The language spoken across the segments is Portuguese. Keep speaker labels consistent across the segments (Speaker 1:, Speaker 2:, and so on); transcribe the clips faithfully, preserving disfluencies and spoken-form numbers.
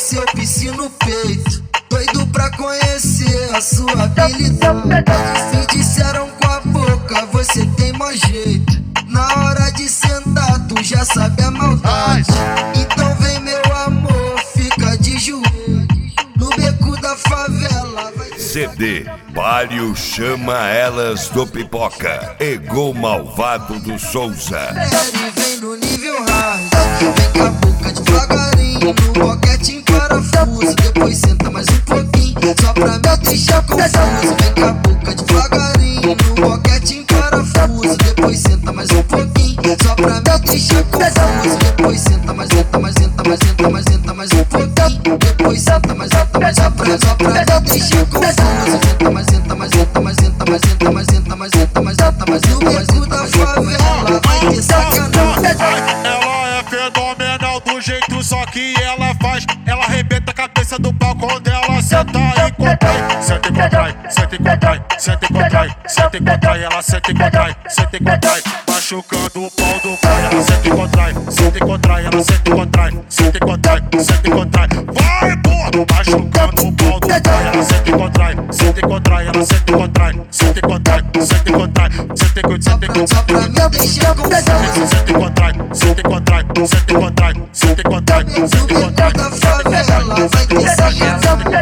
Speaker 1: seu piercing no peito, doido pra conhecer a sua habilidade. Me disseram com a boca, você tem mau jeito. Na hora de sentar, tu já sabe a maldade. Então vem meu amor, fica de joelho no beco da favela.
Speaker 2: C D Palio chama elas do Pipoca. Ego malvado do Souza.
Speaker 1: Ele vem no nível hard, vem com a boca devagarinho, no boquete em parafuso. Depois senta mais um pouquinho, só pra me deixar confuso. Vem com a boca devagarinho, no boquete em parafuso. Depois senta mais um pouquinho, só pra me deixar confuso. Depois senta mais, senta mais, senta mais, senta mais, senta mais um pouquinho. Depois senta mais, senta mais, só pra, só pra me deixar confuso. Senta mais, senta mais, senta mais, senta mais, senta mais, senta mais, senta mais, senta mais, no beco da favela vai ter sacanagem.
Speaker 3: Ela é fenomenal do jeito só que ela faz. Ela arrebenta a cabeça do pau quando ela senta e contrai. Senta e contrai, senta e contrai, senta e contrai, senta e contrai. Ela senta e contrai, senta e contrai, machucando o pau do pai. Ela senta e contrai, senta e contrai, ela senta e contrai, senta e contrai, senta e contrai. Vai, porra, machucando o pau do pai. Ela senta e contrai, senta e contrai, ela senta e contrai, senta e contrai, senta e contrai, senta e contrai, senta e contrai.
Speaker 1: Só pra me deixar confuso.
Speaker 3: Senta e contrai, senta e contrai, senta e contrai, senta e contrai, senta e contrai.
Speaker 1: Da favela vai ter sacanagem.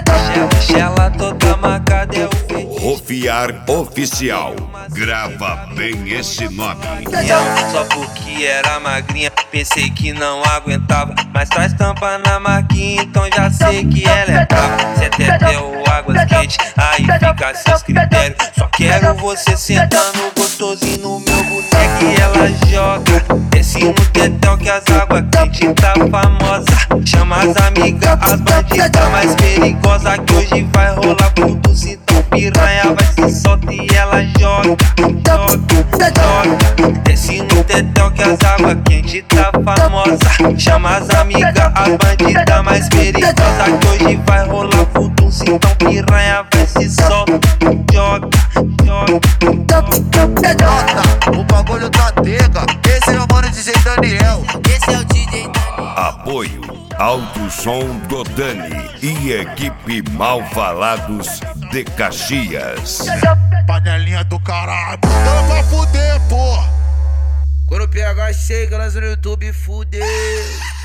Speaker 4: Ela toda marcada é o
Speaker 2: Rofiar Oficial. Grava bem esse nome.
Speaker 4: Ela só porque era magrinha, pensei que não aguentava. Mas traz tampa na marquinha, então já sei que ela é brava. Cê teteu águas quentes, aí fica a seus critérios. Só quero você sentando gostosinho no meu boneco e ela joga. Desce no tetel que as águas quentes tá famosa. Chama as amigas, as bandidas mais perigosas, que hoje vai rolar tudo. Então piranha vai se solta e ela joga, joga, joga. Desce no tetel que as águas quentes tá famosa. Chama as amigas, as bandidas mais perigosas, que hoje vai rolar tudo. Então piranha vai se solta, joga, joga, joga.
Speaker 5: O bagulho tá tega. Esse é o mano D J Daniel.
Speaker 1: Esse é o D J Daniel.
Speaker 2: Apoio Alto Som do Dani e equipe Mal Falados de Caxias.
Speaker 3: Panelinha do caralho, botando pra fuder, porra.
Speaker 1: Quando o P H chega, lança no YouTube, fudeu.